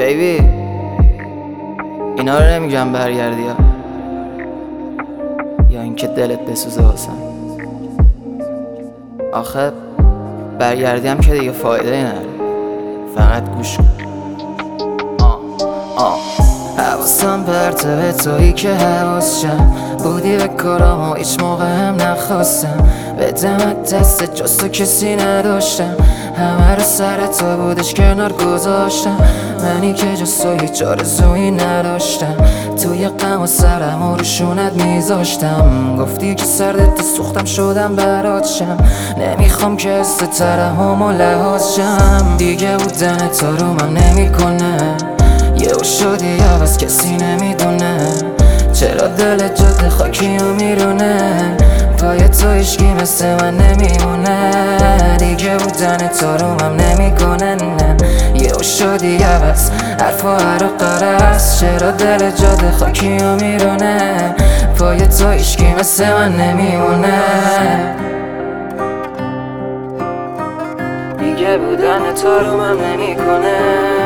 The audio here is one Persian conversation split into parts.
بیبی اینا رو نمیگم برگردی یا اینکه دلت بسوزه واسم. آخه برگردی هم که دیگه فایده نداره، فقط گوش کن. حواسم پرته به تویی که حواسشم بودی به کارام و هیچ موقع هم نخواستم بدمت دست جز تو کسی نداشتم، همه رو سر تو بودش کنار گذاشتم، منی که جز تو هیچ آرزویی نداشتم، توی غم و سرم و روشونت میذاشتم، گفتی که سردت سوختم شدم برات شم، نمیخوام که حس ترحم و لحاظ شم، دیگه بودن تو رو من نمیکنه، یهو شدی عوض کسی نمیدونه، چرا دلت جاده خاکی و میرونه، پای تو هیچکی مثل من نمیمونه، دیگه بودن تو رو من نمیکنه، نه یهو شدی عوض حرف و قرص، چرا دلت جاده خاکی و میرونه، پای تو هیچکی مثل من نمیمونه، دیگه بودن تو رو من نمیکنه.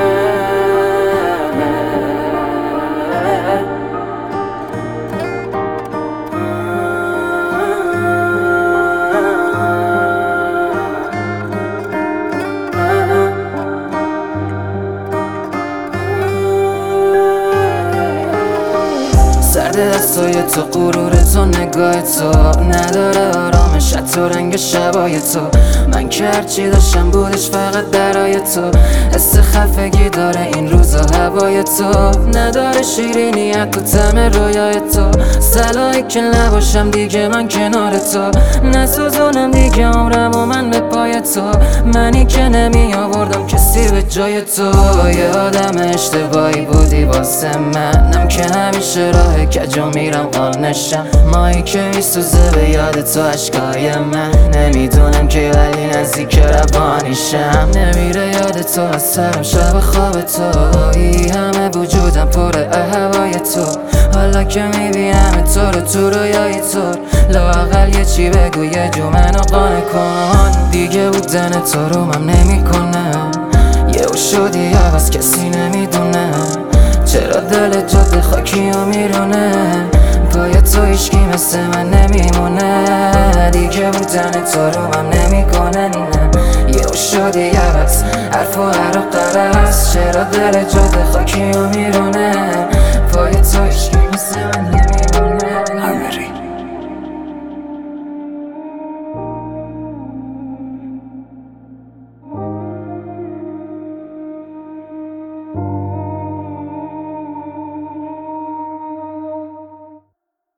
سرد دستای تو غرور تو نگاه تو نداره آرامش تو رنگ شبای تو، من که هرچی داشتم بودش فقط برای تو، حس خفگی داره این روزا هوای تو، نداره شیرینیت تو طعم رویای تو، صلاحی که نباشم دیگه من کنار تو، نسوزونم دیگه عمرم و من به پای تو، منی که نمی آوردم کسی به جای تو، یه آدم اشتباهی بودی واسه منم که همیشه راه کجا میرم قال نشم، مایی که میسوزه به یاد تو عشقای من، نمیدونم که ولی نزدیک روانیشم، نمیره یاد تو از سرم شب خواب تو، همه وجودم پر هوای تو، حالا که میبینم تو رو تو رویای تو، لااقل یه چی بگو یه جو منو قانع کن، دیگه بودن تو رو من نمیکنه، یهو شدی عوض کسی نمیدونه، چرا دلت جاده خاکی و میرونه، پای تو هیچکی مثل من نمیمونه، دیگه بودن تو رو من نمیکنه، نه یهو شدی عوض حرف و قرص، چرا دلت جاده خاکی و میرونه، پای تو هیچکی مثل من نمیمونه.